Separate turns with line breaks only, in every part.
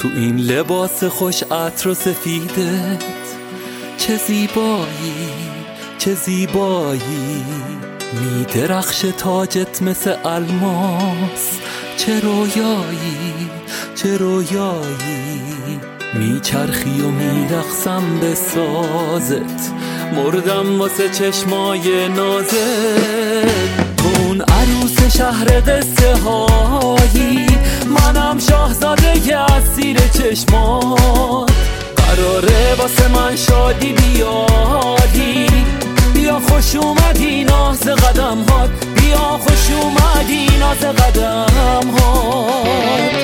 تو این لباس خوش عطر و سفیدت چه زیبایی، چه زیبایی، می درخش تاجت مثل الماس، چه رویایی، چه رویایی، می چرخی و می رقصم به سازت، مردم واسه چشمای نازت. تو اون عروس شهر قصه هایی، منم شاهزاده اسیر چشمات، قراره واسه من شادی بیاری، بیا خوش اومدی ناز قدم هات، بیا خوش اومدی ناز قدم هات.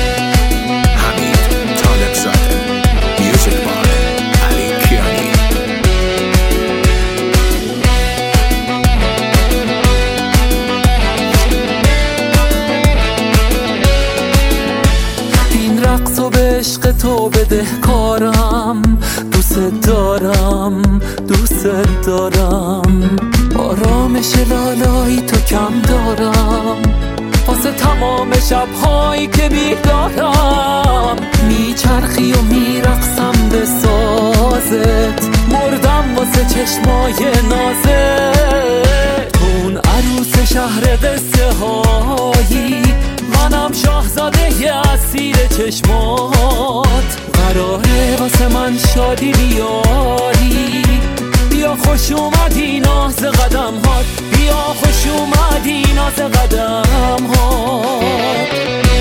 حمید طالبزاده، میوزیک بای علی کیانی.
این رقصو به عشق تو بدهکارم، دوست دارم، دوست دارم، آرامش لالایی تو کم دارم، واسه تمام شبهایی که بیدارم، میچرخی و میرقصم به سازت، مردم واسه چشمای نازت. تو اون عروس شهر قصه هایی، منم شاهزاده اسیر چشمات، قراره واسه من شادی بیاری، بیا خوش اومدی ناز قدم هات، بیا خوش اومدی ناز قدم هات.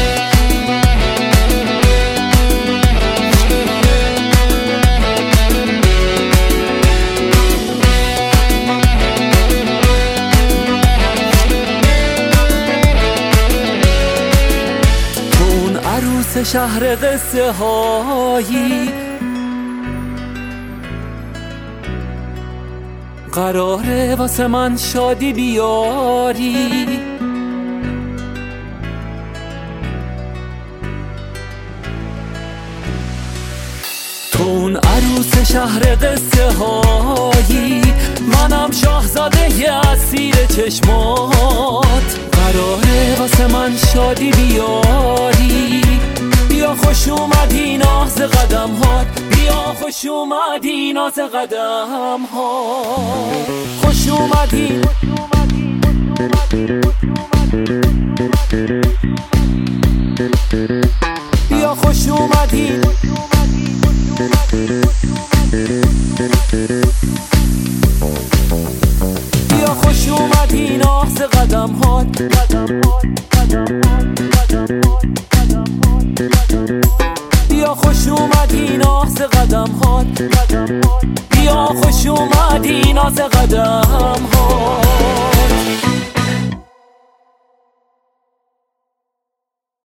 عروس شهر قصه هایی، قراره واسه من شادی بیاری، تو اون عروس شهر قصه هایی، منم شاهزاده اسیر چشمات، قراره واسه من شادی بیاری، بیا خوش اومدی ناز قدم هات، بیا خوش اومدی ناز قدم هات، خوش اومدی، بیا خوش اومدی، بیا خوش اومدی ناز قدم هات، بیا خوش اومدی ناز قدم هات، بیا خوش اومدی ناز قدم